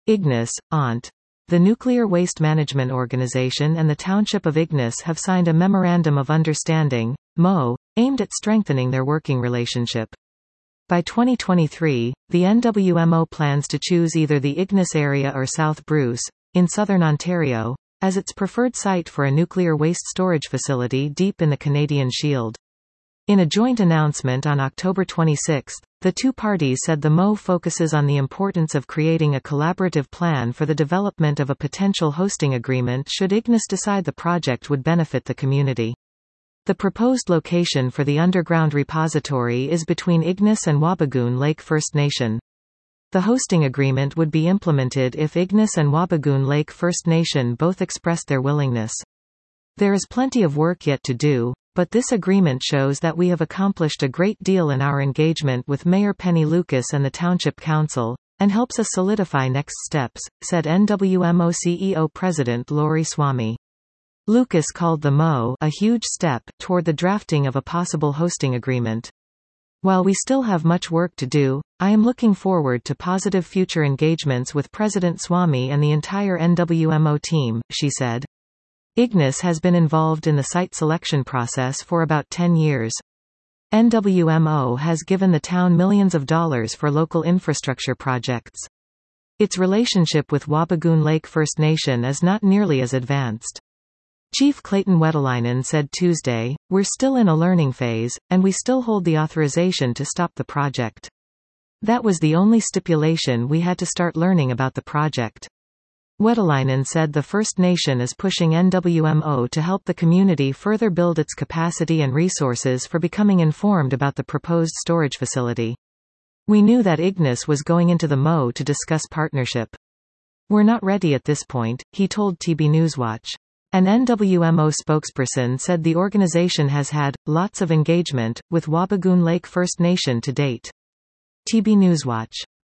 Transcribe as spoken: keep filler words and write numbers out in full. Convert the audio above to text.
Ignis, A N T. The Nuclear Waste Management Organization and the Township of Ignis have signed a Memorandum of Understanding, M O, aimed at strengthening their working relationship. By twenty twenty-three, the N W M O plans to choose either the Ignis area or South Bruce, in southern Ontario, as its preferred site for a nuclear waste storage facility deep in the Canadian Shield. In a joint announcement on October twenty-sixth, the two parties said the M O focuses on the importance of creating a collaborative plan for the development of a potential hosting agreement should Ignis decide the project would benefit the community. The proposed location for the underground repository is between Ignis and Wabigoon Lake First Nation. The hosting agreement would be implemented if Ignis and Wabigoon Lake First Nation both expressed their willingness. There is plenty of work yet to do, but this agreement shows that we have accomplished a great deal in our engagement with Mayor Penny Lucas and the Township Council, and helps us solidify next steps, said N W M O C E O President Lori Swamy. Lucas called the M O a huge step toward the drafting of a possible hosting agreement. While we still have much work to do, I am looking forward to positive future engagements with President Swamy and the entire N W M O team, she said. Ignis has been involved in the site selection process for about ten years. N W M O has given the town millions of dollars for local infrastructure projects. Its relationship with Wabigoon Lake First Nation is not nearly as advanced. Chief Clayton Wetalainen said Tuesday, "We're still in a learning phase, and we still hold the authorization to stop the project. That was the only stipulation we had to start learning about the project." Wetalainen said the First Nation is pushing N W M O to help the community further build its capacity and resources for becoming informed about the proposed storage facility. "We knew that Ignis was going into the M O to discuss partnership. We're not ready at this point," he told T B Newswatch. An N W M O spokesperson said the organization has had lots of engagement with Wabigoon Lake First Nation to date. T B Newswatch.